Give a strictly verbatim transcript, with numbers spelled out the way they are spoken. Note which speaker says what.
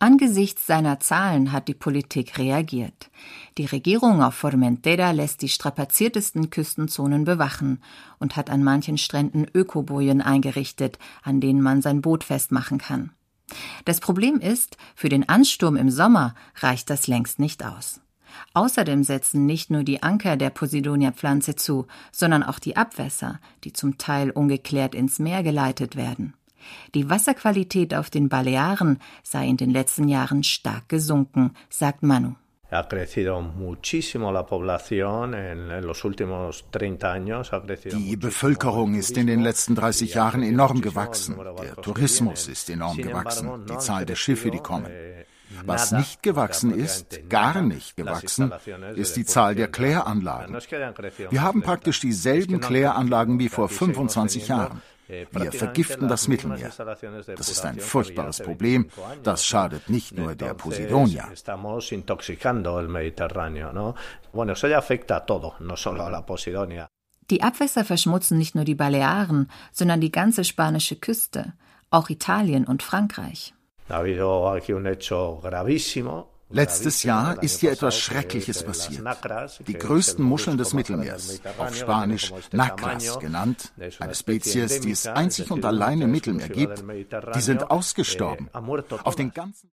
Speaker 1: Angesichts seiner Zahlen hat die Politik reagiert. Die Regierung auf Formentera lässt die strapaziertesten Küstenzonen bewachen und hat an manchen Stränden Ökobojen eingerichtet, an denen man sein Boot festmachen kann. Das Problem ist, für den Ansturm im Sommer reicht das längst nicht aus. Außerdem setzen nicht nur die Anker der Posidonia-Pflanze zu, sondern auch die Abwässer, die zum Teil ungeklärt ins Meer geleitet werden. Die Wasserqualität auf den Balearen sei in den letzten Jahren stark gesunken, sagt Manu.
Speaker 2: Die Bevölkerung ist in den letzten dreißig Jahren enorm gewachsen. Der Tourismus ist enorm gewachsen, die Zahl der Schiffe, die kommen. Was nicht gewachsen ist, gar nicht gewachsen, ist die Zahl der Kläranlagen. Wir haben praktisch dieselben Kläranlagen wie vor fünfundzwanzig Jahren. Wir vergiften das Mittelmeer. Das ist ein furchtbares Problem. Das schadet nicht nur der Posidonia.
Speaker 1: Die Abwässer verschmutzen nicht nur die Balearen, sondern die ganze spanische Küste, auch Italien und Frankreich.
Speaker 2: Letztes Jahr ist hier etwas Schreckliches passiert. Die größten Muscheln des Mittelmeers, auf Spanisch Nacras genannt, eine Spezies, die es einzig und allein im Mittelmeer gibt, die sind ausgestorben. Auf den ganzen